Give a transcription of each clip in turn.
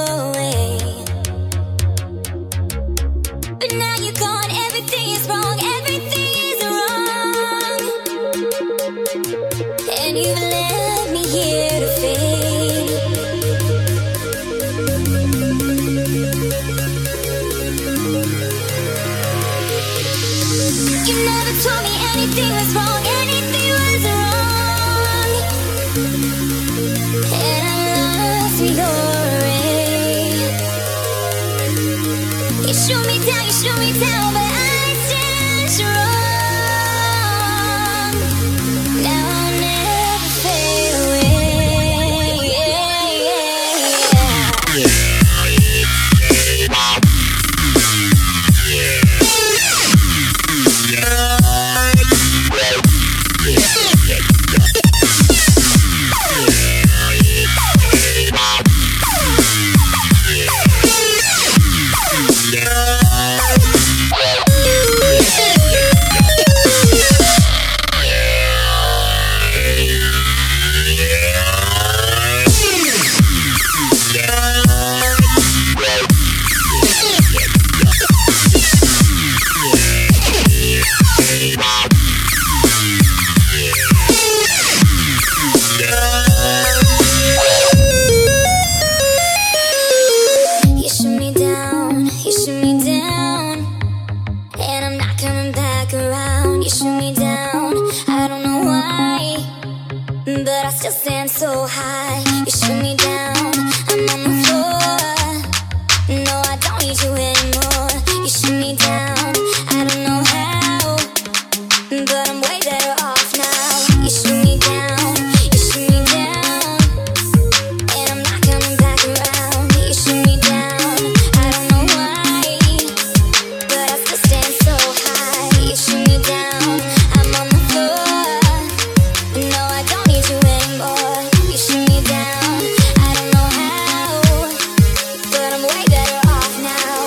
away. But now you're gone, everything is wrong, everything is wrong. And you left me here to fade. You never told me anything was wrong, anything was wrong. And I lost your way. You shoot me down, but I stand strong. Now I'll never fade away. You shoot me down, and I'm not coming back around. You shoot me down, I don't know why, but I still stand so high. You shoot me down, I'm on the floor. No, I don't need you anymore. You shoot me down, I don't know how, but I'm way better off now. You shoot me down, and I'm not coming back around. You shoot me down, I don't know why, but I still stand so high. You shoot me down, I'm on the floor. No, I don't need you anymore. You shoot me down, I don't know how, but I'm way better off now.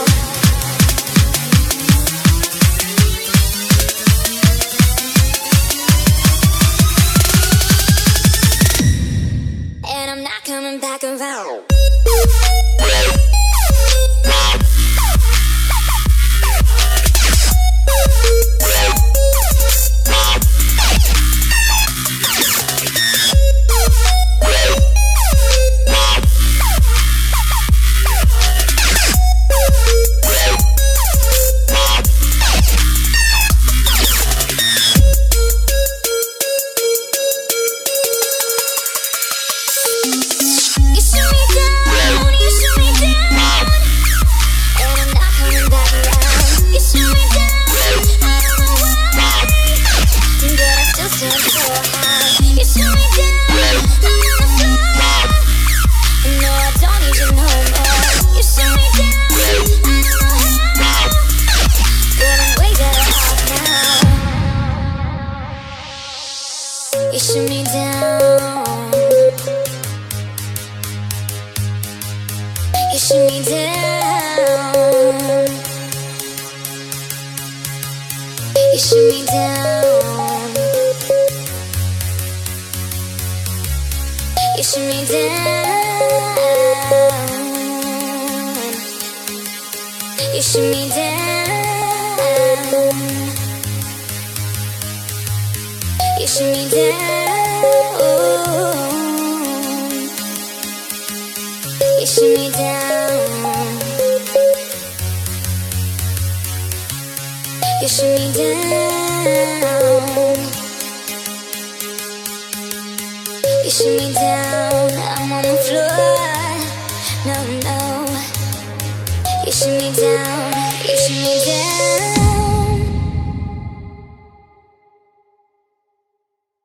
And I'm not coming back around. You shoot me down, and I'm not coming back around. You shoot me down, I don't know why, but I still stand so high. You shoot me down, I'm on the floor. No, I don't need you no more. You shoot me down, I don't know how, but I'm way better off now. You shoot me down. You shoot me down. You shoot me down. You shoot me down. You shoot me down. You shoot me down. You shoot me down. You shoot me down. You shoot me down, I'm on the floor. No, no. You shoot me down, you shoot me down.